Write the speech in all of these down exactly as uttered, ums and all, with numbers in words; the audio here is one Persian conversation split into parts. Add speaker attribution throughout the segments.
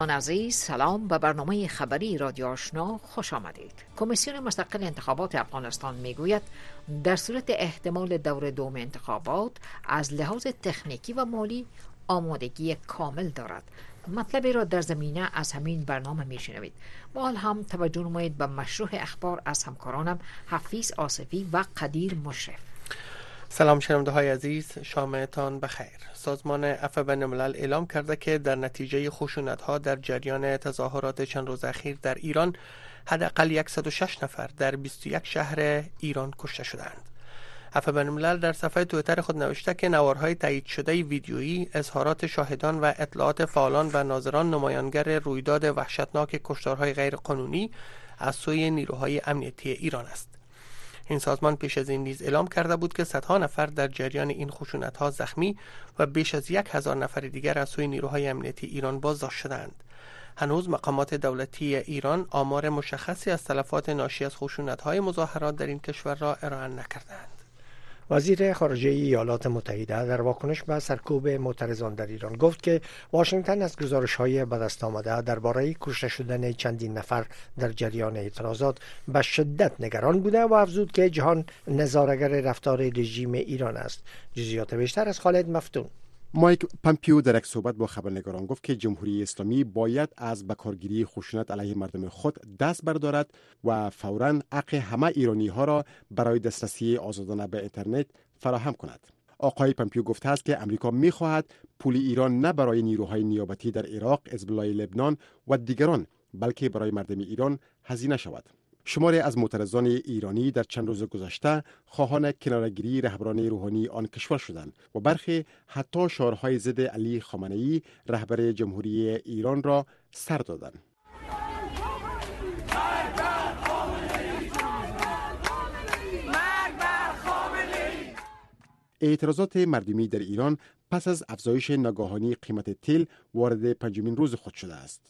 Speaker 1: عزیز سلام، به برنامه خبری رادیو آشنا خوش آمدید. کمیسیون مستقل انتخابات افغانستان میگوید در صورت احتمال دور دوم انتخابات از لحاظ تکنیکی و مالی آمادگی کامل دارد. مطلبی را در زمینه از همین برنامه میشنوید. با حال هم توجه نمایید به مشروع اخبار از همکارانم حفیظ آصفی و قدیر مشرف.
Speaker 2: سلام شنونده های عزیز، شامتان بخیر. سازمان عفو بین الملل اعلام کرده که در نتیجه خشونت ها در جریان تظاهرات چند روز اخیر در ایران حداقل صد و شش نفر در بیست و یک شهر ایران کشته شدند. عفو بین الملل در صفحه توییتر خود نوشته که نوارهای تایید شده ویدیویی، اظهارات شاهدان و اطلاعات فعالان و ناظران نمایانگر رویداد وحشتناک کشتارهای غیر قانونی از سوی نیروهای امنیتی ایران است. این سازمان پیش از این نیز اعلام کرده بود که صدها نفر در جریان این خشونت‌ها زخمی و بیش از یک هزار نفر دیگر از سوی نیروهای امنیتی ایران بازداشت شدند. هنوز مقامات دولتی ایران آمار مشخصی از تلفات ناشی از خشونت‌های مظاهرات در این کشور را ارائه نکردند.
Speaker 3: وزیر خارجه ایالات متحده در واکنش به سرکوب معترضان در ایران گفت که واشنگتن از گزارش‌های به دست آمده درباره کشته شدن چندین نفر در جریان اعتراضات به شدت نگران بوده و افزود که جهان نظاره‌گر رفتار رژیم ایران است. جزئیات بیشتر از خالد مفتون.
Speaker 4: مایک پامپیو در یک صحبت با خبرنگاران گفت که جمهوری اسلامی باید از بکارگیری خشونت علیه مردم خود دست بردارد و فوراً حق همه ایرانی ها را برای دسترسی آزادانه به اینترنت فراهم کند. آقای پامپیو گفته است که امریکا می خواهد پول ایران نه برای نیروهای نیابتی در عراق، حزب الله لبنان و دیگران، بلکه برای مردم ایران هزینه شود. شماری از معترضان ایرانی در چند روز گذشته خواهان کناره‌گیری رهبران روحانی آن کشور شدند و برخی حتی شعارهای ضد علی خامنه‌ای رهبر جمهوری ایران را سر دادند. اعتراضات مردمی در ایران پس از افزایش ناگهانی قیمت تیل وارد پنجمین روز خود شده است.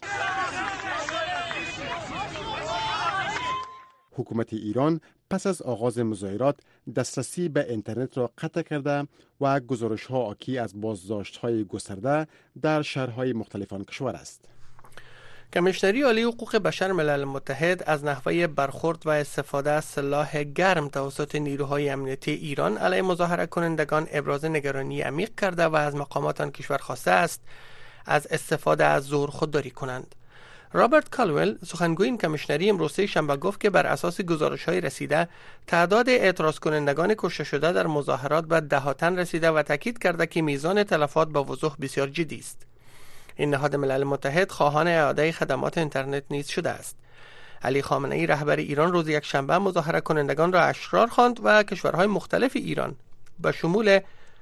Speaker 4: حکومت ایران پس از آغاز مظاهرات دسترسی به اینترنت را قطع کرده و گزارش‌ها حاکی از بازداشت‌های گسترده در شهرهای مختلف آن کشور است.
Speaker 2: کمیشنری عالی حقوق بشر ملل متحد از نحوه برخورد و استفاده از سلاح گرم توسط نیروهای امنیتی ایران علیه مظاهره کنندگان ابراز نگرانی عمیق کرده و از مقامات آن کشور خواسته است از استفاده از زور خودداری کنند. رابرت کالوئل سخنگوی این کمیشنری امروز شنبه گفت که بر اساس گزارش‌های رسیده تعداد اعتراض کنندگان کشته شده در مظاهرات به ده تن رسیده و تاکید کرده که میزان تلفات با وضوح بسیار جدی است. این نهاد ملل متحد خواهان اعاده خدمات اینترنت نیز شده است. علی خامنه‌ای رهبر ایران روز یک شنبه مظاهره کنندگان را اشرار خواند و کشورهای مختلف ایران به شمول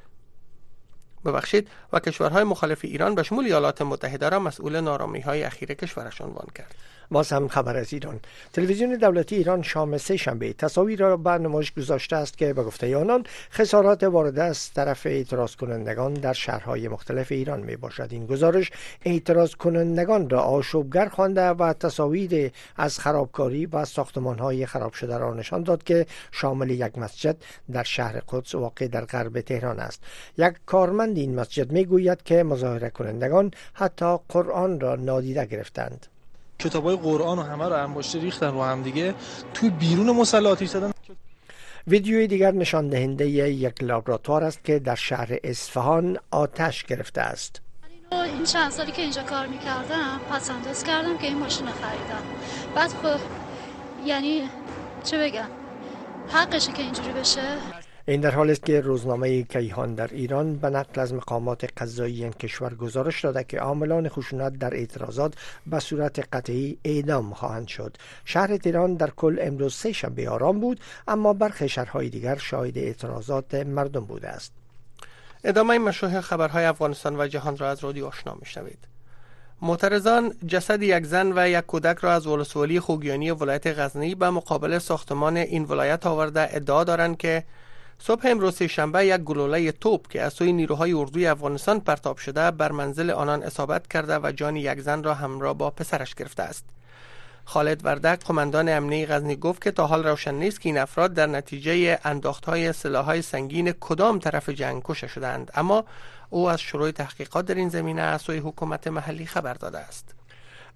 Speaker 2: ببخشید و کشورهای مخالف ایران به شمول ایالات متحده را مسئول نارامی‌های اخیر کشورش عنوان کرد.
Speaker 3: باز هم خبر از ایران. تلویزیون دولتی ایران شام سه شنبه تصاویر را به نمایش گذاشته است که به گفته آنان خسارات وارده از طرف اعتراض کنندگان در شهرهای مختلف ایران می باشد. این گزارش اعتراض کنندگان را آشوبگر خوانده و تصاویر از خرابکاری و ساختمان‌های خراب شده را نشان داد که شامل یک مسجد در شهر قدس واقع در غرب تهران است. یک کارمند این مسجد می گوید که مظاهره کنندگان حتی قرآن را نادیده گرفتند.
Speaker 5: کتابای قرآن و همه رو انباشته ریختن رو هم دیگه، توی بیرون مصلی آتش زدن.
Speaker 3: ویدیوی دیگر نشان دهنده یک لابراتوار است که در شهر اصفهان آتش گرفته است.
Speaker 6: این چند سالی که اینجا کار میکردم پسنداز کردم که این ماشین خریدم. بعد خب یعنی چه بگم، حقشه که اینجوری بشه.
Speaker 3: این در حالی است که روزنامه کیهان در ایران به نقل از مقامات قضایی این کشور گزارش داده که عاملان خشونت در اعتراضات به صورت قطعی اعدام خواهند شد. شهر تهران در کل امروز سه شنبه آرام بود، اما برخی شهرهای دیگر شاهد اعتراضات مردم بوده است.
Speaker 2: ادامه مشروع خبرهای افغانستان و جهان را از رادیو آشنا میشنوید. معترضان جسد یک زن و یک کودک را از ولسوالی خوگیانی ولایت غزنی به مقابل ساختمان این ولایت آورده ادعا دارند که صبح امروز شنبه یک گلوله توپ که از سوی نیروهای اردوی افغانستان پرتاب شده بر منزل آنان اصابت کرده و جان یک زن را همراه با پسرش گرفته است. خالد وردک قماندان امنیه غزنی گفت که تا حال روشن نیست که این افراد در نتیجه انداختهای سلاح‌های سنگین کدام طرف جنگ کشته شدند، اما او از شروع تحقیقات در این زمینه از سوی حکومت محلی خبر داده است.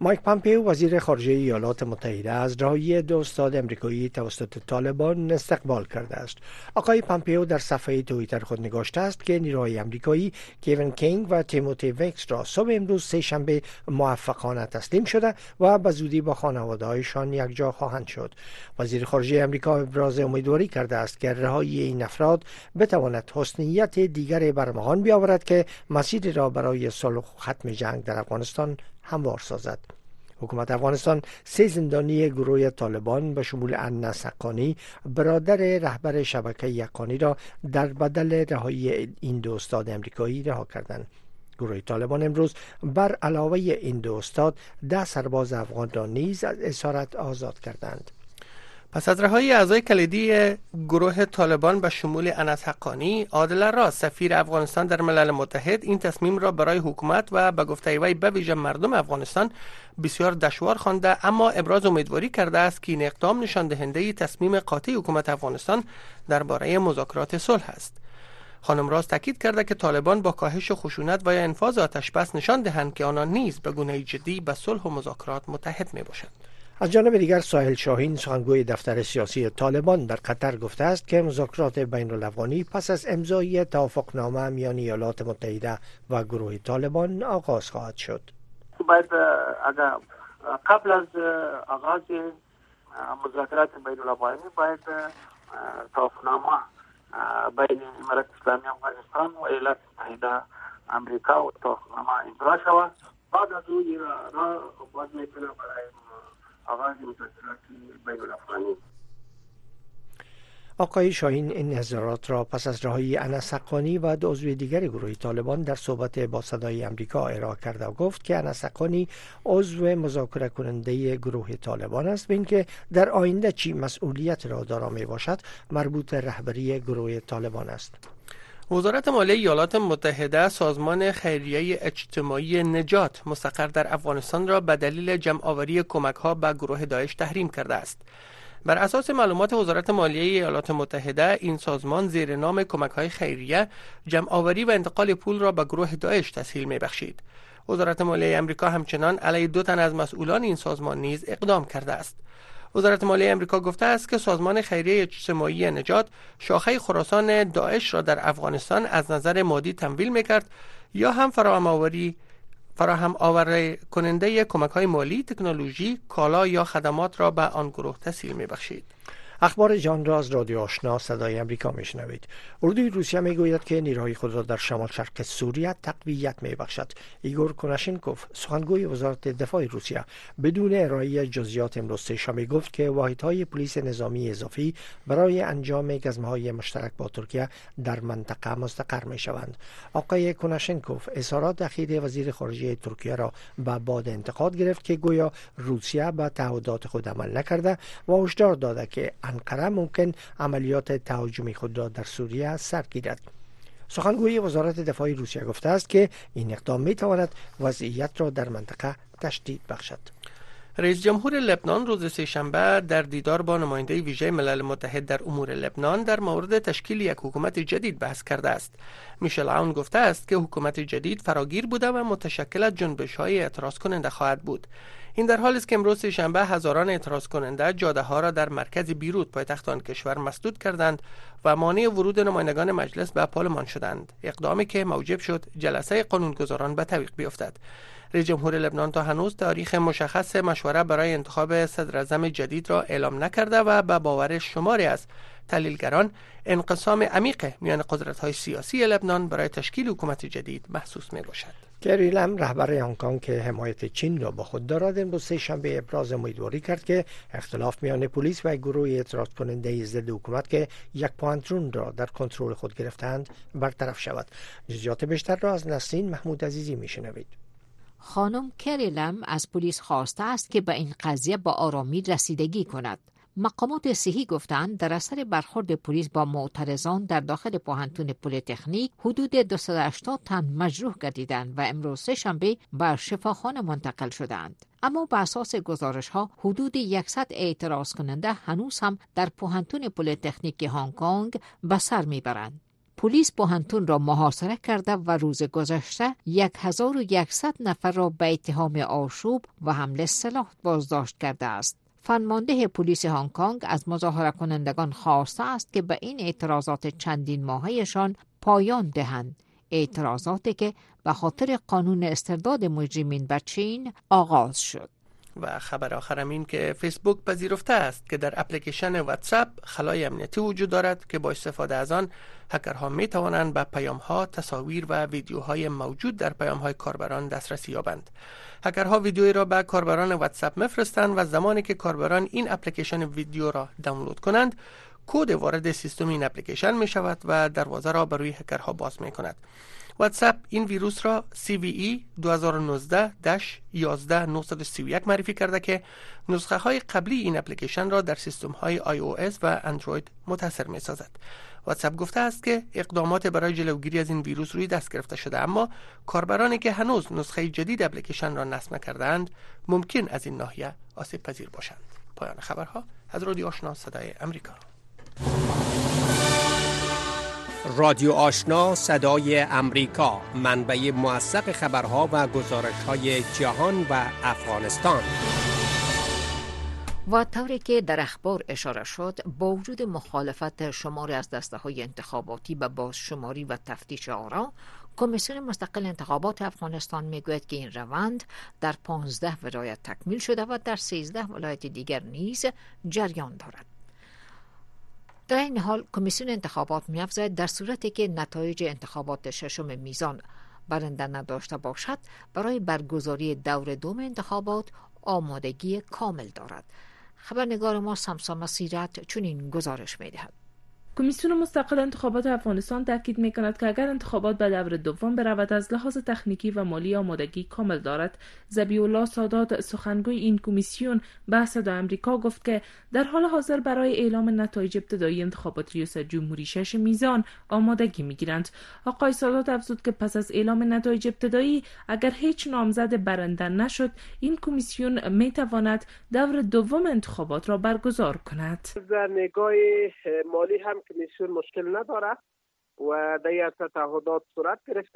Speaker 3: مایک پامپیو وزیر خارجه ایالات متحده از رهایی دو استاد امریکایی توسط طالبان استقبال کرده است. آقای پامپیو در صفحه توییتر خود نگاشته است که نیروهای امریکایی کیوین کینگ و تیموتی ویکس را صبح امروز سه شنبه موفقانه تسلیم شده و به زودی با خانواده‌هایشان یکجا خواهند شد. وزیر خارجه امریکا ابراز امیدواری کرده است که رهایی این افراد بتواند حسنیت دیگر برمغان بیاورد که مسیر را برای صلح و ختم جنگ در افغانستان هموار سازد. حکومت افغانستان سه زندانی گروه طالبان به شمول انس حقانی برادر رهبر شبکه یقانی را در بدل رهایی این دو استاد امریکایی رها کردند. گروه طالبان امروز بر علاوه این دو استاد ده سرباز افغان را نیز از اسارت آزاد کردند.
Speaker 2: پس از رهایی اعضای کلیدی گروه طالبان به شمول انس حقانی، عادل راست سفیر افغانستان در ملل متحد این تصمیم را برای حکومت و به گفته وی به ویژه مردم افغانستان بسیار دشوار خوانده، اما ابراز امیدواری کرده است که این اقدام نشان دهنده تصمیم قاطع حکومت افغانستان درباره مذاکرات صلح است. خانم راست تاکید کرده که طالبان با کاهش خشونت و یا انفاذ آتش بس نشان دهند که آنان نیز به گونه جدی به صلح و مذاکرات متحد می باشند.
Speaker 3: از جانب دیگر ساحل شاهین سخنگوی دفتر سیاسی طالبان در قطر گفته است که مذاکرات بین الافغانی پس از امضای توافقنامه میان ایالات متحده و گروه طالبان آغاز خواهد شد.
Speaker 7: باید اگر قبل از آغاز مذاکرات بین الافغانی باید توافقنامه بین امارات اسلامی افغانستان و ایالات متحده امریکا و توافقنامه امضا شود. بعد از او را باید میتونه برای آغاز مذاکرات بین الافغانی.
Speaker 3: آقای شاهین این نظرات را پس از رهایی انس حقانی و دو عضو دیگر گروه طالبان در صحبت با صدای امریکا ارائه کرده و گفت که انس حقانی عضو مذاکره کننده گروه طالبان است و اینکه در آینده چی مسئولیت را دارا می باشد مربوط رهبری گروه طالبان است.
Speaker 2: وزارت مالیه ایالات متحده سازمان خیریه اجتماعی نجات مستقر در افغانستان را به دلیل جمع‌آوری کمک‌ها به گروه داعش تحریم کرده است. بر اساس معلومات وزارت مالیه ایالات متحده، این سازمان زیر نام کمک‌های خیریه جمع‌آوری و انتقال پول را به گروه داعش تسهیل می‌بخشید. وزارت مالیه آمریکا همچنان علیه دو تن از مسئولان این سازمان نیز اقدام کرده است. وزارت مالیه آمریکا گفته است که سازمان خیریه اجتماعی نجات شاخه خراسان داعش را در افغانستان از نظر مادی تمویل می‌کرد یا هم فراهم آوری فراهم آور کننده کمک‌های مالی، تکنولوژی، کالا یا خدمات را به آن گروه تسهیل می‌بخشید.
Speaker 3: اخبار جان را از رادیو آشنا صدای امریکا میشنوید. اردوی روسیه میگوید که نیروهای خود را در شمال شرق سوریه تقویت میبخشد. ایگور کناشنکوف سخنگوی وزارت دفاع روسیه بدون ارائه جزئیات امروز سه‌شنبه گفت که واحدهای پلیس نظامی اضافی برای انجام گزمه‌های مشترک با ترکیه در منطقه مستقر میشوند. آقای کناشنکوف اظهارات اخیر وزیر خارجه ترکیه را به باد انتقاد گرفت که گویا روسیه به تعهدات خود عمل نکرده و هشدار داده که انقره ممکن عملیات تهاجمی خود را در سوریه سر گیرد. سخنگوی وزارت دفاع روسیه گفته است که این اقدام می تواند وضعیت را در منطقه تشدید بخشد.
Speaker 2: رئیس جمهور لبنان روز سه‌شنبه در دیدار با نماینده ویژه ملل متحد در امور لبنان در مورد تشکیل یک حکومت جدید بحث کرده است. میشل عون گفته است که حکومت جدید فراگیر بوده و متشکل از جنبش‌های اعتراض کننده خواهد بود. این در حالی است که امروز سه‌شنبه هزاران اعتراض کننده جاده‌ها را در مرکز بیروت پایتخت آن کشور مسدود کردند و مانع ورود نمایندگان مجلس به پارلمان شدند، اقدامی که موجب شد جلسه قانونگذاران به تعویق بیفتد. رئیس جمهور لبنان تا هنوز تاریخ مشخص مشوره برای انتخاب صدراعظم جدید را اعلام نکرده و به باور شماری از تحلیلگران انقسام عمیق میان قدرت‌های سیاسی لبنان برای تشکیل حکومت جدید محسوس می‌باشد.
Speaker 3: کری لم رهبر هنگ کنگ که حمایت چین را با خود دارد امروز سه‌شنبه ابراز امیدواری کرد که اختلاف میان پلیس و گروه اعتراض کننده ضد حکومت که یک پوانترون را در کنترل خود گرفتند برطرف شود. جزئیات بیشتر را از نسرین محمود عزیزی میشنوید.
Speaker 1: خانم کری لم از پلیس خواسته است که به این قضیه با آرامی رسیدگی کند. مقامات صحی گفتند در اثر برخورد پلیس با معترضان در داخل پوهنتون پلی‌تکنیک حدود دویست و هشتاد تن مجروح گردیدند و امروز سه‌شنبه به شفاخانه منتقل شدند. اما بر اساس گزارش‌ها حدود صد اعتراض کننده هنوز هم در پوهنتون پلی‌تکنیک هنگ کنگ به سر میبرند. پلیس پوهنتون را محاصره کرده و روز گذشته هزار و صد نفر را به اتهام آشوب و حمل سلاح بازداشت کرده است. فرمانده پلیس هنگ کنگ از مظاهره کنندگان خواسته است که به این اعتراضات چندین ماهه‌شان پایان دهند. اعتراضاتی که به خاطر قانون استرداد مجرمین به چین آغاز شد.
Speaker 2: و خبر آخرم این که فیسبوک پذیرفته است که در اپلیکیشن واتساپ خلای امنیتی وجود دارد که با استفاده از آن هکرها می توانند به پیام‌ها، تصاویر و ویدیوهای موجود در پیام‌های کاربران دسترسی یابند. هکرها ویدیویی را به کاربران واتساپ می‌فرستند و زمانی که کاربران این اپلیکیشن ویدیو را دانلود کنند، کد وارد سیستم این اپلیکیشن می شود و دروازه را بر روی هکرها باز می کند. واتساپ این ویروس را سی وی ای دو هزار و نوزده یازده نهصد و سی و یک معرفی کرده که نسخه های قبلی این اپلیکیشن را در سیستم های آی او اس و اندروید متاثر می سازد. واتساپ گفته است که اقدامات برای جلوگیری از این ویروس روی دست گرفته شده، اما کاربرانی که هنوز نسخه جدید اپلیکیشن را نصب نکردند ممکن از این ناحیه آسیب پذیر باشند. پایان خبرها از رادیو آشنا صدای امریکا.
Speaker 8: رادیو آشنا صدای امریکا، منبع موثق خبرها و گزارش‌های جهان و افغانستان.
Speaker 1: و طوری که در اخبار اشاره شد، با وجود مخالفت شماری از دسته‌های انتخاباتی به بازشماری و تفتیش آرا، کمیسیون مستقل انتخابات افغانستان میگوید که این روند در پانزده ولایت تکمیل شده و در سیزده ولایت دیگر نیز جریان دارد. در این حال کمیسیون انتخابات می‌افزاید در صورتی که نتایج انتخابات ششم میزان برنده نداشته باشد، برای برگزاری دور دوم انتخابات آمادگی کامل دارد. خبرنگار ما سمسام سیرت چنین گزارش می‌دهد.
Speaker 9: کمیسیون مستقل انتخابات افغانستان تاکید می‌کند که اگر انتخابات به دور دوم برود از لحاظ تکنیکی و مالی آمادگی کامل دارد. ذبیح الله سادات، سخنگوی این کمیسیون، به صدای آمریکا گفت که در حال حاضر برای اعلام نتایج ابتدایی انتخابات ریاست جمهوری شش میزان آمادگی می‌گیرند. آقای سادات افزود که پس از اعلام نتایج ابتدایی اگر هیچ نامزد برنده نشد، این کمیسیون می‌تواند دور دوم انتخابات را برگزار کند.
Speaker 7: در نگاه مالی هم کمیسیون مشکل نداره و در این تعهدات صورت گرفته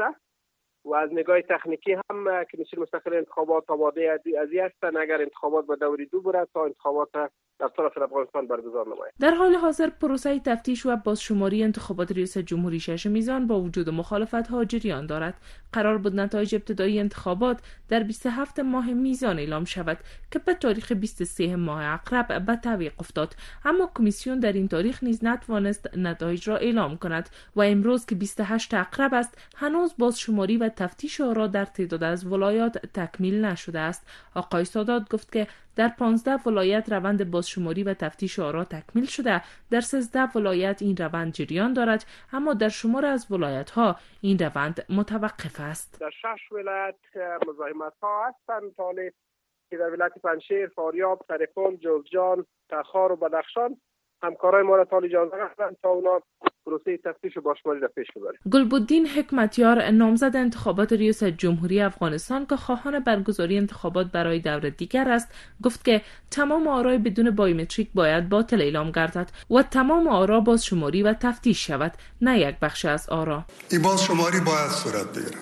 Speaker 7: و از نگاه تکنیکی هم کمیسیون مستقل انتخابات آماده از این هستند اگر انتخابات به دوری دو برد تا انتخابات در طرف افغانستان برگزار نماید.
Speaker 9: در حال حاضر پروسه تفتیش و بازشماری انتخابات ریاست جمهوری شش میزان با وجود مخالفت‌ها جریان دارد. قرار بود نتایج ابتدایی انتخابات در بیست و هفتم ماه میزان اعلام شود که به تاریخ بیست و سوم ماه عقرب به تعویق افتاد، اما کمیسیون در این تاریخ نیز نتوانست نتایج را اعلام کند و امروز که بیست و هشتم عقرب است هنوز بازشماری و تفتیش آرا در تعداد از ولایات تکمیل نشده است. آقای سادات گفت که در پانزده ولایت روند بازشماری و تفتیش آرا تکمیل شده، در سیزده ولایت این روند جریان دارد، اما در شمار از ولایت‌ها این روند متوقف است.
Speaker 7: در شش ولایت مزاحمت‌ها هستند طالب که در ولایت پنجشیر، فاریاب، سرپل، جوزجان، تخار و بدخشان همکارای ما را تا اجازه دادن تا اونا پروسه تفتیش و بازشماری را پیش ببریم.
Speaker 9: گلبدین حکمتیار، نامزد انتخابات ریاست جمهوری افغانستان که خواهان برگزاری انتخابات برای دور دیگر است، گفت که تمام آرای بدون بایومتریک باید باطل اعلام گردد و تمام آرا بازشماری و تفتیش شود، نه یک بخش از آرا.
Speaker 10: این بازشماری باید صورت بگیرد،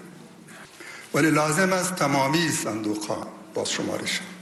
Speaker 10: ولی لازم است تمامی صندوق‌ها بازشماری شود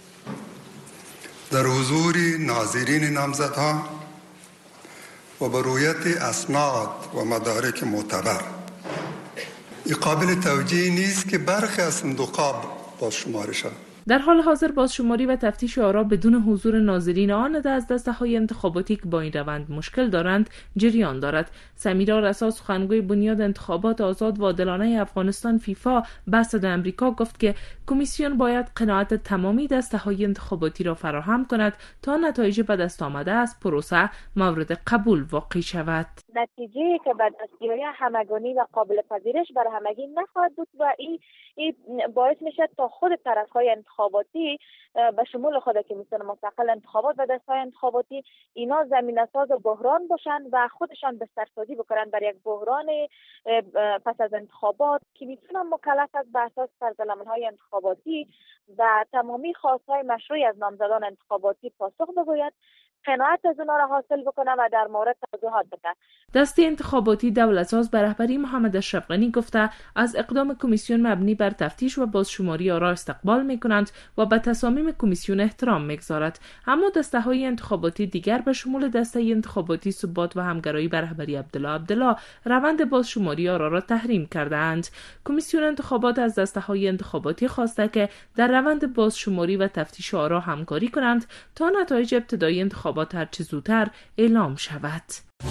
Speaker 10: در حضور ناظرین نامزدها و به رویت اسناد و مدارک معتبر. این قابل توجیه نیست که برخی از صندوق‌ها بازشماری شود.
Speaker 9: در حال حاضر بازشماری و تفتیش آرا بدون حضور ناظرین آن از دسته‌های انتخاباتی که با این روند مشکل دارند جریان دارد. سمیرا رسا، سخنگوی بنیاد انتخابات آزاد و عادلانه افغانستان فیفا، به صدای آمریکا گفت که کمیسیون باید قناعت تمامی دسته‌های انتخاباتی را فراهم کند تا نتایج به دست آمده از پروسه مورد قبول واقع شود.
Speaker 11: نتیجه که به دست بیاید همگانی و قابل پذیرش برای همگی نخواهد بود و این باعث میشه تا خود طرف‌های انتخاباتی به شمول خود کمیسیون مستقل انتخابات و دسته‌های انتخاباتی اینا زمینه‌ساز بحران باشند و خودشان بسترسازی بکنن برای یک بحران پس از انتخابات. کمیسیون مکلف است بر اساس طرزالعمل‌های انتخاباتی و تمامی خواست‌های مشروع از نامزدان انتخاباتی پاسخ بگوید قناعت از اونا را حاصل بکنه و در مورد توضیحات بده.
Speaker 9: دسته انتخاباتی دولتساز به رهبری محمد اشرف غنی گفته از اقدام کمیسیون مبنی بر تفتیش و بازشماری آرا استقبال میکنند و به تصامیم کمیسیون احترام میگذارد. اما دسته های انتخاباتی دیگر به شمول دسته انتخاباتی ثبات و همگرایی به رهبری عبدالله عبدالله روند بازشماری آرا را تحریم کردند. کمیسیون انتخابات از دسته های انتخاباتی خواسته که در روند بازشماری و تفتیش آرا همکاری کنند تا نتایج ابتدایی انتخابات هر چه زودتر اعلام شود.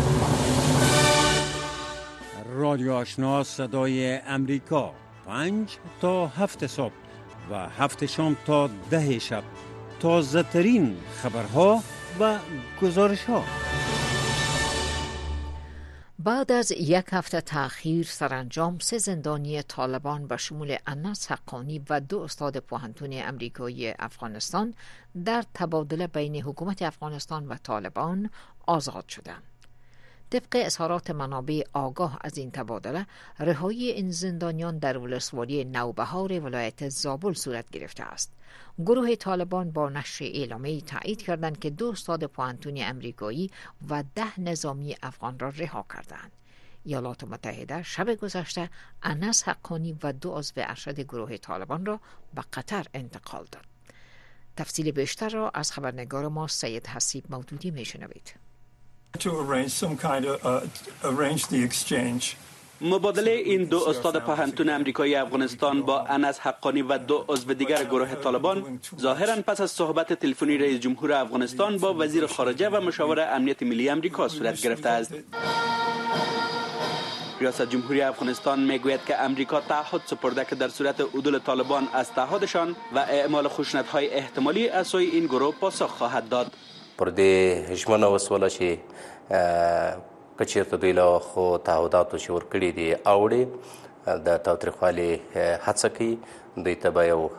Speaker 12: رادیو آشنا صدای امریکا، پنج تا هفت صبح و هفت شام تا ده شب، تازه ترین خبرها و گزارش ها.
Speaker 1: بعد از یک هفته تأخیر سرانجام سه زندانی طالبان به شمول انس حقانی و دو استاد پوهنتون امریکایی افغانستان در تبادله بین حکومت افغانستان و طالبان آزاد شدند. طبق اظهارات منابع آگاه از این تبادله، رهایی این زندانیان در ولسوالی نوبهار ولایت زابل صورت گرفته است. گروه طالبان با نشر اعلامیه‌ای تایید کردند که دو استاد پوهنتون امریکایی و ده نظامی افغان را رها کردند. ایالات متحده شب گذشته انس حقانی و دو عضو ارشد گروه طالبان را به قطر انتقال داد. تفصیل بیشتر را از خبرنگار ما سید حسیب مودودی میشنوید.
Speaker 13: To arrange some kind of uh, arrange the exchange.
Speaker 14: مبادله این دو استاد پوهنتون امریکایی افغانستان با انس حقانی و دو عضو دیگر گروه طالبان ظاهراً پس از صحبت تلفنی رئیس جمهور افغانستان با وزیر خارجه و مشاور امنیت ملی امریکا صورت گرفته است. ریاست جمهوری افغانستان میگوید که امریکا تعهد سپرده که در صورت عدول طالبان از تعهدشان و اعمال خشونت‌های احتمالی از سوی این گروه پاسخ خواهد داد.
Speaker 15: پر دې ژمنه وسوله چې که چېرته دوی له خو تعهداتو چې ورکړي دي اوړي د تاوتریخوالي هڅه کوي، دوی ته به یو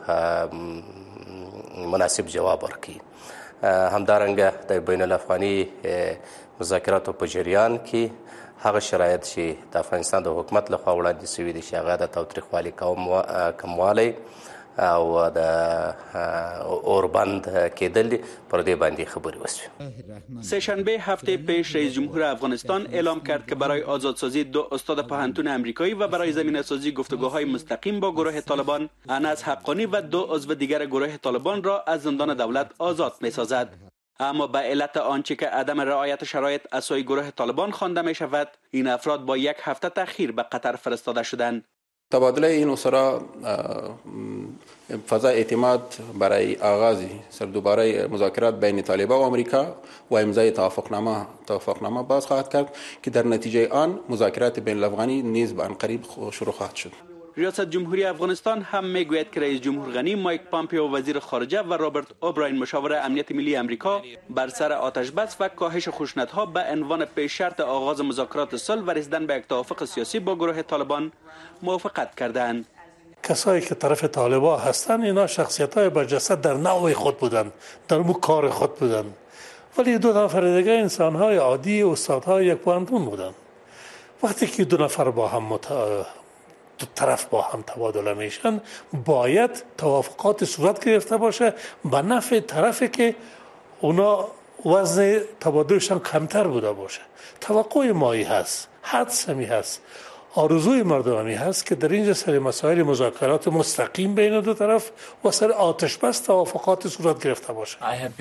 Speaker 15: مناسب جواب ورکړي. همدارنګه د بین الافغاني مذاکراتو په جریان کې هغه شرایط چې د افغانستان د حکومت لخوا وړاندې سوي دي چې هغه د تاوتریخوالي کموالی او د اوربند کېدل پر دې باندې خبرې وشوې.
Speaker 14: سه شنبه هفته پیش رئیس جمهور افغانستان اعلام کرد که برای آزادسازی دو استاد پوهنتون امریکایی و برای زمینه‌سازی گفتگوهای مستقیم با گروه طالبان، انس حقانی و دو عضو دیگر گروه طالبان را از زندان دولت آزاد می‌سازد. اما به علت آنچه که عدم رعایت شرایط از سوی گروه طالبان خوانده می شود، این افراد با یک هفته تأخیر به قطر فرستاده شدند.
Speaker 16: تبادله این اسرا فضا اعتماد برای آغاز سر دوباره مذاکرات بین طالبان و آمریکا و امضای توافقنامه توافقنامه باز خواهد کرد که در نتیجه آن مذاکرات بین الافغانی نیز به آن قریب شروع خواهد شد.
Speaker 14: ریاست جمهوری افغانستان هم میگوید که رئیس جمهور غنی، مایک پامپیو وزیر خارجه و رابرت اوبراین مشاور امنیت ملی امریکا بر سر آتش بس و کاهش خشونت‌ها به عنوان پیش شرط آغاز مذاکرات صلح و رسیدن به یک توافق سیاسی با گروه طالبان موافقت کردند.
Speaker 17: کسایی که طرف طالبان هستند اینا شخصیت‌های برجسته در نوع خود بودند، در مو کار خود بودند، ولی دو نفر دیگه انسان‌های عادی، استادهای یک پوهنتون بودند. وقتی که دو نفر با هم مت... دو طرف با هم تبادله میشن، باید توافقات صورت گرفته باشه به نفع طرفی که اونا وزن تبادلشان کمتر بوده باشه. توقع مایی هست، حدس همی هست، آرزوی مردمی هست که در اینجا سر مسائل مذاکرات مستقیم بین دو طرف و سر آتش بس توافقات صورت گرفته باشه.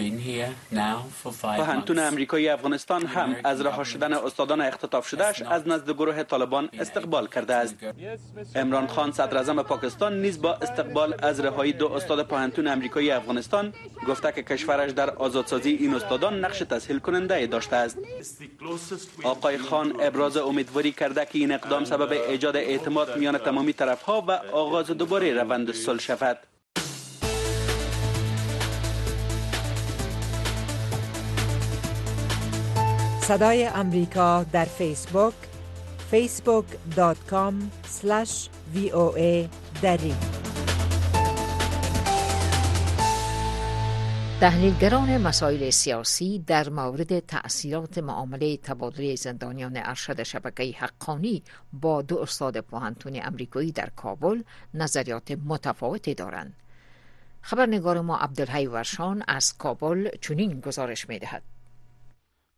Speaker 14: پوهنتون امریکایی افغانستان هم از رها شدن استادان اختطاف شدهش از نزد گروه طالبان استقبال کرده است. عمران خان صدر اعظم پاکستان نیز با استقبال از رهایی دو استاد پوهنتون امریکایی افغانستان گفته که کشورش در آزادسازی این استادان نقش تسهیل کننده داشته است. آقای خان ابراز امیدواری کرده که این اقدام سبب ایجاد اعتماد میان تمامی طرف‌ها و آغاز دوباره روند صلح شود.
Speaker 18: صدای امریکا در فیسبوک فیسبوک دات کام اسلش وی او ای دری.
Speaker 1: تحلیلگران مسائل سیاسی در مورد تأثیرات معامله تبادله زندانیان ارشد شبکه حقانی با دو استاد پوهنتون امریکایی در کابل نظریات متفاوتی دارند. خبرنگار ما عبدالحی ورشان از کابل چنین گزارش می‌دهد.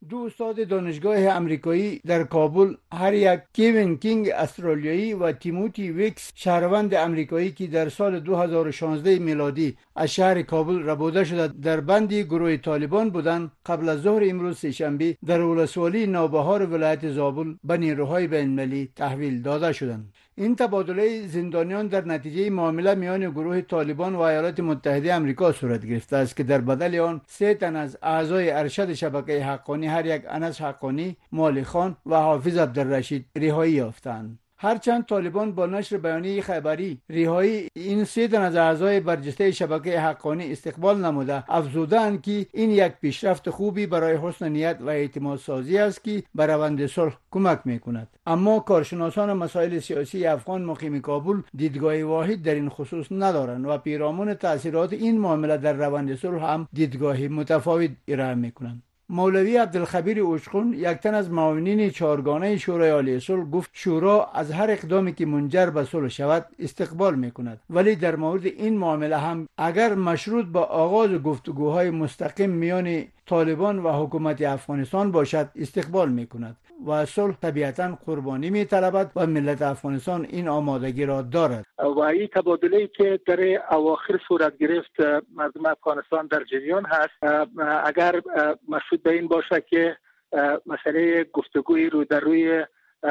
Speaker 19: دو استاد دانشگاه امریکایی در کابل، هر یک کیوین کینگ استرالیایی و تیموتی ویکس شهروند امریکایی که در سال دو هزار و شانزده میلادی از شهر کابل ربوده شده در بندی گروه طالبان بودند، قبل از ظهر امروز سه‌شنبه در ولسوالی نوبهار ولایت زابل به نیروهای بین‌المللی تحویل داده شدند. این تبادله زندانیان در نتیجه معامله میان گروه طالبان و ایالات متحده آمریکا صورت گرفته است که در بدل آن سه تن از اعضای ارشد شبکه حقانی، هر یک انس حقانی، مالی خان و حافظ عبدالرشید رهایی یافتند. هرچند طالبان با نشر بیانیه خبری رهایی این سه تن از اعضای برجسته شبکه حقانی استقبال نموده، افزودند که این یک پیشرفت خوبی برای حسن نیت و اعتماد سازی است که بر روند صلح کمک میکند. اما کارشناسان مسائل سیاسی افغان مقیم کابل دیدگاه واحد در این خصوص ندارند و پیرامون تاثیرات این معامله در روند صلح هم دیدگاه متفاوت ارائه میکنند. مولوی عبدالخبیر اوشخون، یک تن از معاونین چهارگانه شورای عالی صلح، گفت شورا از هر اقدامی که منجر به صلح شود استقبال میکند، ولی در مورد این معامله هم اگر مشروط با آغاز گفتگوهای مستقیم میان طالبان و حکومت افغانستان باشد استقبال میکند و صلح طبیعتاً قربانی میطلبد و ملت افغانستان این آمادگی را دارد.
Speaker 20: و این تبادله‌ای که در اواخر صورت گرفت مردم افغانستان در جریان هست، اگر مشروط به این باشه که مسئله گفتگوی رو در روی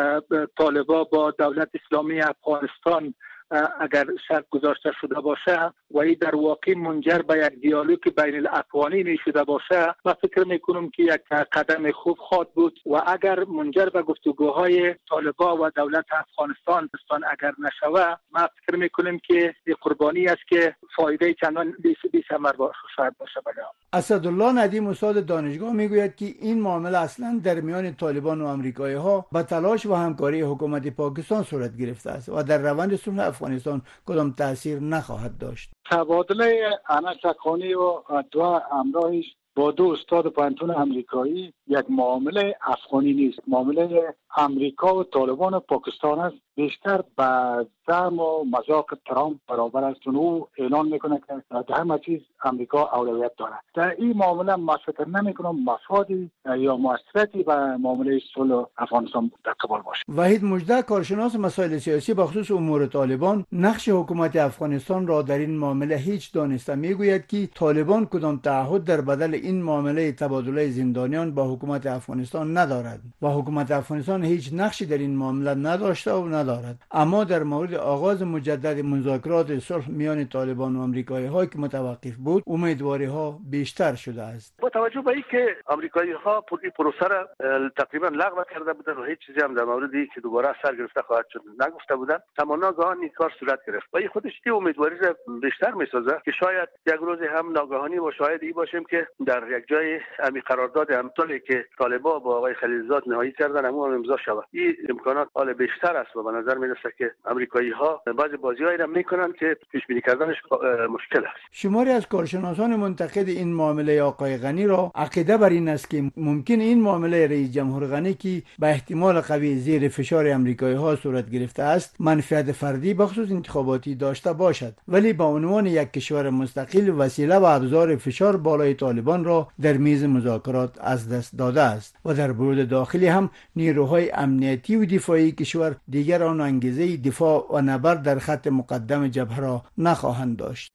Speaker 20: طالبان با دولت اسلامی افغانستان اگر شرط گذاشته شده باشه و این در واقع منجر به یک دیالوگ بین الاقوانی می شده باشه، من فکر میکنم که یک قدم خوب خواهد بود و اگر منجر به گفتگوهای طالبان و دولت افغانستان اگر نشوه، من فکر میکنم که این قربانی است که فایده چندان بی ثمر شاید باشه.
Speaker 19: اسدالله ندیم استاد دانشگاه میگوید که این معامله اصلا در میان طالبان و آمریکایی ها با تلاش و همکاری حکومت پاکستان صورت گرفته است و در روند صلح افغانستان کدام تاثیر نخواهد داشت.
Speaker 20: تبادله انس حقانی و دو همراهش با دو استاد پانتون امریکایی یک معامله افغانی نیست، معامله امریکا و طالبان و پاکستان است. بیشتر به زعم و مذاق ترامپ برابر است. او اعلان میکنه که در همه چیز امریکا اولویت داره. در این معامله ما فکر نمیکنم مفادی یا مؤثراتی به معامله صلح افغانستان در قبال باشه.
Speaker 19: وحید مجده، کارشناس مسائل سیاسی بخصوص امور طالبان، نقش حکومت افغانستان را در این معامله هیچ دانسته، میگوید که طالبان کدام تعهد در بدل این معامله تبادله زندانیان با حکومت افغانستان ندارد و حکومت افغانستان هیچ نقشی در این معامله نداشته و ندارد. اما در مورد آغاز مجدد مذاکرات صلح میان طالبان و آمریکایی ها که متوقف بود، امیدواری ها بیشتر شده است.
Speaker 21: با توجه به اینکه آمریکایی ها این پروسه را تقریبا لغو کرده بودند و هیچ چیزی هم در مورد اینکه دوباره سر گرفته خواهد شد نگفته بودند، اما ناگهان این کار صورت گرفت و این خودش این امیدواری را بیشتر میسازه که شاید یک روز هم ناگهانی و شاهد این باشیم که در یک جای امی قرارداد امثالی که طالبان با آقای خلیلزاد نهایی کردن همون هم امضا شود. این امکانات حال بیشتر است و به نظر میرسه که آمریکایی ها بعضی بازی‌هایی را میکنن که پیش بینی کردنش مشکل است.
Speaker 19: شماری از کارشناسان منتقد این معامله آقای غنی را عقیده بر این است که ممکن این معامله رئیس جمهور غنی که به احتمال قوی زیر فشار آمریکایی ها صورت گرفته است منفعت فردی بخصوص انتخاباتی داشته باشد، ولی با عنوان یک کشور مستقل وسیله و ابزار فشار بالای طالبان را در میز مذاکرات از دست داده است و در برود داخلی هم نیروهای امنیتی و دفاعی کشور دیگر آن انگیزه دفاع و نبرد در خط مقدم جبهه را نخواهند داشت.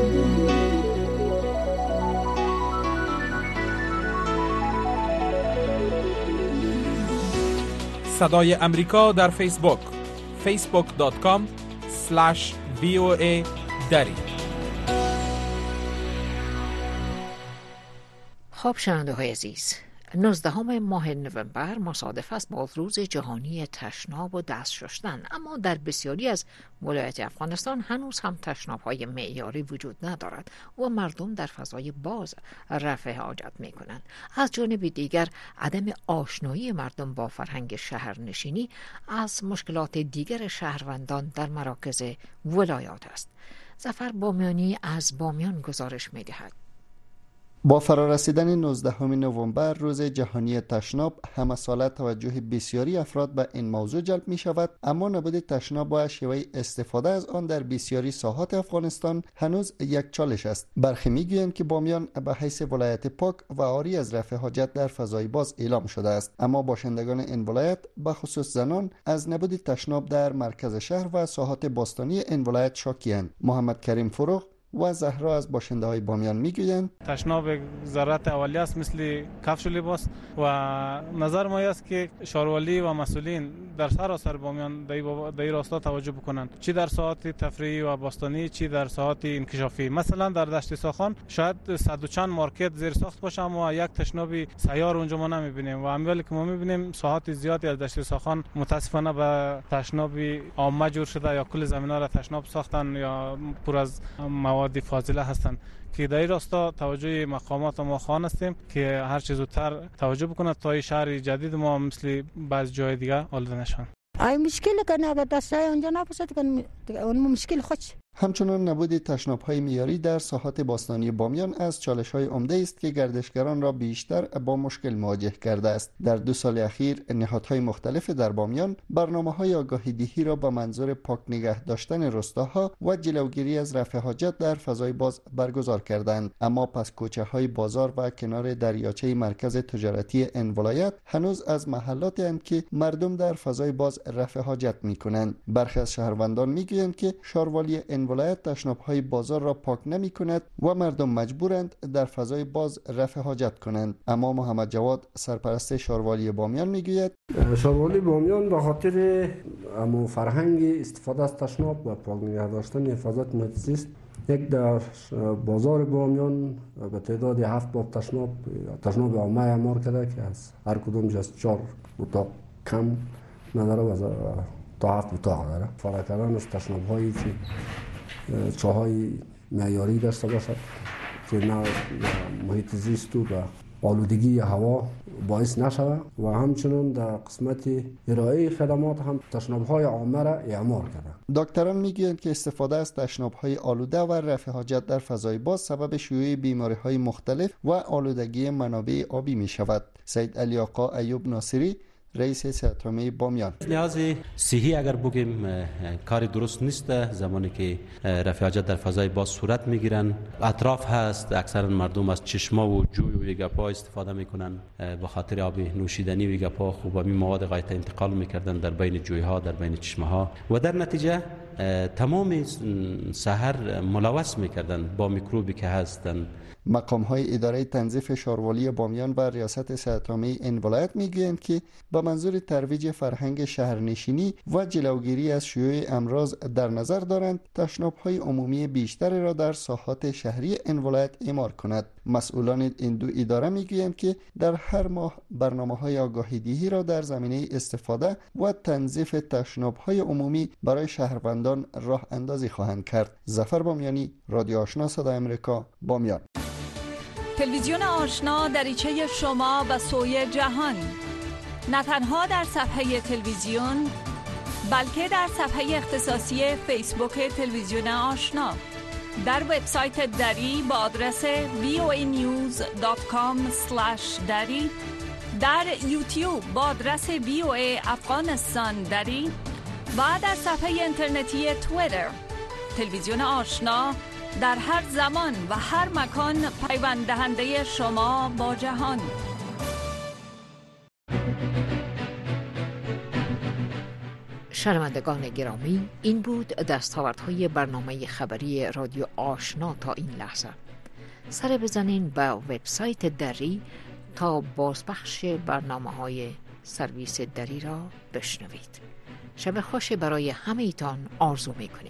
Speaker 22: صدای امریکا در فیسبوک فیسبوک دات کام اسلش وی او ای دری.
Speaker 1: خب شنونده های عزیز، نوزدهم ماه نوامبر مصادف است با روز جهانی تشناب و دست شستن، اما در بسیاری از ولایات افغانستان هنوز هم تشناب‌های معیاری وجود ندارد و مردم در فضای باز رفع حاجت می‌کنند. از جانب دیگر عدم آشنایی مردم با فرهنگ شهرنشینی از مشکلات دیگر شهروندان در مراکز ولایات است. ظفر بامیانی از بامیان گزارش می‌دهد.
Speaker 4: با فرارسیدن نوزدهم نوامبر روز جهانی تشناب، همه ساله توجه بسیاری افراد به این موضوع جلب می شود، اما نبود تشناب و شیوه استفاده از آن در بسیاری ساحات افغانستان هنوز یک چالش است. برخی می گویند که بامیان به حیث ولایت پاک و عاری از رفع حاجت در فضای باز اعلام شده است، اما باشندگان این ولایت به خصوص زنان از نبود تشناب در مرکز شهر و ساحات باستانی این ولایت شاکی‌اند. محمد کریم فروغ و زهرا از باشنده های بامیان میگویند
Speaker 5: تشناب ضرورت اولیه است مثل کفش و لباس و نظر ما است که شاروالی و مسئولین در سراسر بامیان در این راستا توجه بکنند، چی در ساحات تفریحی و باستانی چی در ساحات انکشافی. مثلا در دشت ساخان شاید صد و چند مارکت زیر ساخت باشه اما یک تشنابی سیار اونجا ما نمیبینیم و امیالی که ما میبینیم ساحات زیادی از دشت ساخان متاسفانه به تشنابی عامه جور شده یا کل زمینا را تشناب ساختن یا پر از مواد فاضله هستند که در این راستا توجه مقامات ما خواهان هستیم که هر چه زودتر توجه بکنند تا این شهر جدید ما مثل بعض جای دیگه آلوده نشوند.
Speaker 23: ای مشکل کنه اگر دستای اونجا نپسد کنه اون مشکل خودش.
Speaker 4: همچنان نبود تشناب‌های معیاری در ساحات باستانی بامیان از چالش‌های عمده است که گردشگران را بیشتر با مشکل مواجه کرده است. در دو سال اخیر نهادهای مختلف در بامیان برنامه‌های آگاهی‌دهی را با منظور پاک نگه داشتن رستاها و جلوگیری از رفع حاجت در فضای باز برگزار کردند، اما پس کوچه‌های بازار و کنار دریاچه مرکز تجارتی این ولایت هنوز از محلاتی اند که مردم در فضای باز رفع حاجت می‌کنند. برخی از شهروندان می‌گویند که شاروالی این ولایت تشناب‌های بازار را پاک نمی کند و مردم مجبورند در فضای باز رفع حاجت کنند. اما محمد جواد سرپرست شاروالی بامیان میگوید
Speaker 24: شاروالی بامیان به خاطر امو فرهنگ استفاده از تشناب و پاک نگه داشتن حفاظت محیط زیست یک در بازار بامیان به تعداد هفت باب تشناب تشناب عامه اعمار کرده که از هر کدوم از چهار اتاق کم نداره و تا هفت اتاق داره. فرا کردن از تشناب هایی که چاهای معیاری داشته باشد که نه محیط زیست و به آلودگی هوا باعث نشود و همچنین در قسمت ارائه خدمات هم تشناب‌های عامه را اعمار کرده.
Speaker 4: دکتران میگویند که استفاده از تشناب‌های آلوده و رفع حاجت در فضای باز سبب شیوع بیماری‌های مختلف و آلودگی منابع آبی می‌شود. سید علی آقا ایوب ناصری رئیس صحت‌عامه بامیان
Speaker 25: لحاظ صحی اگر بگیم کار درست نیست زمانی که رفع حاجت در فضای باز صورت میگیرن. اطراف هست اکثرا مردم از چشما و جوی و گپا استفاده میکنن به خاطر آب نوشیدنی و گپا خوب می مواد غایت انتقال میکردن در بین جوی ها در بین چشمه ها و در نتیجه تمام سحر ملوث میکردن با میکروبی که هستن.
Speaker 4: مقام های اداره تنظیف شاروالی بامیان و ریاست صحت‌عامه این ولایت میگویند که به منظور ترویج فرهنگ شهرنشینی و جلوگیری از شیوع امراض در نظر دارند تشناب‌های عمومی بیشتر را در ساحات شهری این ولایت اعمار کند. مسئولان این دو اداره میگویند که در هر ماه برنامه‌های آگاهی‌دهی را در زمینه استفاده و تنظیف تشناب‌های عمومی برای شهروندان راه اندازی خواهند کرد. ظفر بامیانی، رادیو آشنا صدای آمریکا، بامیان.
Speaker 26: تلویزیون آشنا دریچه شما به سوی جهان، نه تنها در صفحه تلویزیون بلکه در صفحه اختصاصی فیسبوک تلویزیون آشنا، در وبسایت دری با آدرس وی او ای نیوز دات کام اسلش دری، در یوتیوب با آدرس وی او ای افغانستان دری و در صفحه اینترنتی توییتر. تلویزیون آشنا در هر زمان و هر مکان پیوند دهنده شما با جهان.
Speaker 1: شنوندگان گرامی، این بود دستاوردهای برنامه خبری رادیو آشنا تا این لحظه. سر بزنین به وبسایت دری تا بازپخش برنامه‌های سرویس دری را بشنوید. شب خوش برای همه ایتان آرزو می‌کنیم.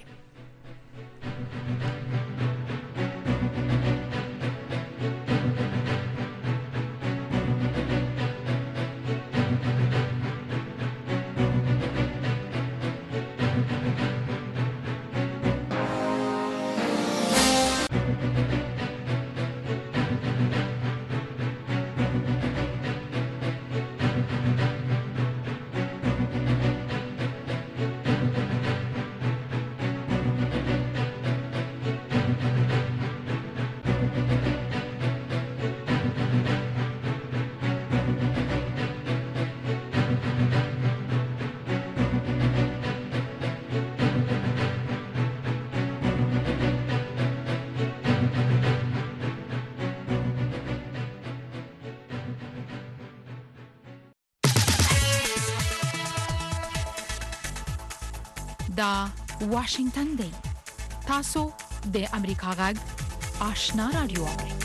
Speaker 2: دا واشنگتن دی. تاسو د امریکا غږ آشنا رادیو.